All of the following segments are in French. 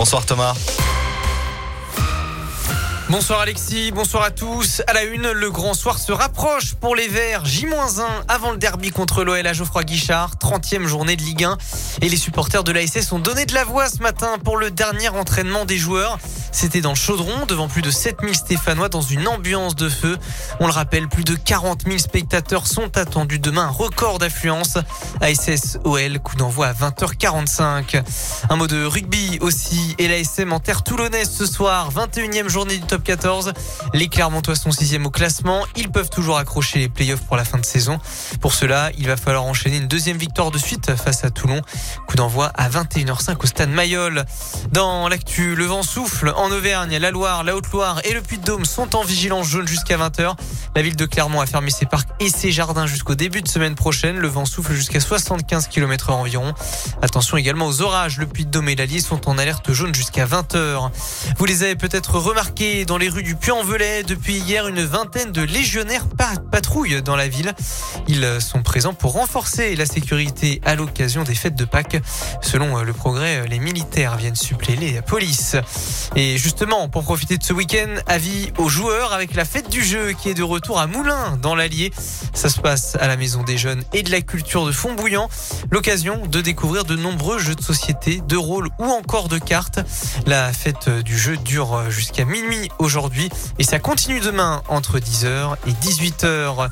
Bonsoir Thomas. Bonsoir Alexis, bonsoir à tous. À la une, le grand soir se rapproche pour les Verts. J-1 avant le derby contre l'OL à Geoffroy-Guichard, 30e journée de Ligue 1. Et les supporters de l'ASS ont donné de la voix ce matin pour le dernier entraînement des joueurs. C'était dans le Chaudron, devant plus de 7000 Stéphanois dans une ambiance de feu. On le rappelle, plus de 40 000 spectateurs sont attendus demain, un record d'affluence. ASS-OL, coup d'envoi à 20h45. Un mot de rugby aussi, et l'ASM en terre toulonnaise ce soir, 21e journée du top 14. Les Clermontois sont 6e au classement. Ils peuvent toujours accrocher les playoffs pour la fin de saison. Pour cela, il va falloir enchaîner une deuxième victoire de suite face à Toulon. Coup d'envoi à 21h05 au stade Mayol. Dans l'actu, le vent souffle en Auvergne. La Loire, la Haute-Loire et le Puy-de-Dôme sont en vigilance jaune jusqu'à 20h. La ville de Clermont a fermé ses parcs et ses jardins jusqu'au début de semaine prochaine. Le vent souffle jusqu'à 75 km/h environ. Attention également aux orages. Le Puy-de-Dôme et l'Allier sont en alerte jaune jusqu'à 20h. Vous les avez peut-être remarqués dans les rues du Puy-en-Velay. Depuis hier, une vingtaine de légionnaires patrouillent dans la ville. Ils sont présents pour renforcer la sécurité à l'occasion des fêtes de Pâques. Selon Le Progrès, les militaires viennent suppléer la police. Et justement, pour profiter de ce week-end, avis aux joueurs avec la fête du jeu qui est de retour à Moulins dans l'Allier. Ça se passe à la Maison des Jeunes et de la Culture de Fontbouillant. L'occasion de découvrir de nombreux jeux de société, de rôle ou encore de cartes. La fête du jeu dure jusqu'à minuit aujourd'hui et ça continue demain entre 10h et 18h.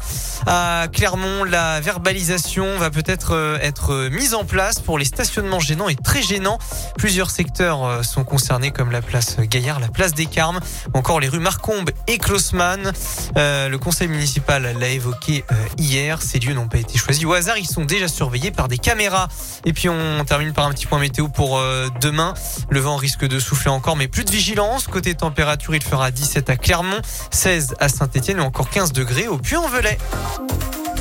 À Clermont, la verbalisation va peut-être être mise en place pour les stationnements gênants et très gênants. Plusieurs secteurs sont concernés comme la place Gaillard, la place des Carmes, ou encore les rues Marcombe et Klausmann. Le conseil municipal l'a évoqué hier. Ces lieux n'ont pas été choisis au hasard. Ils sont déjà surveillés par des caméras. Et puis on termine par un petit point météo pour demain. Le vent risque de souffler encore, mais plus de vigilance. Côté température, il fera 17 à Clermont, 16 à Saint-Étienne ou encore 15 degrés au Puy-en-Velay.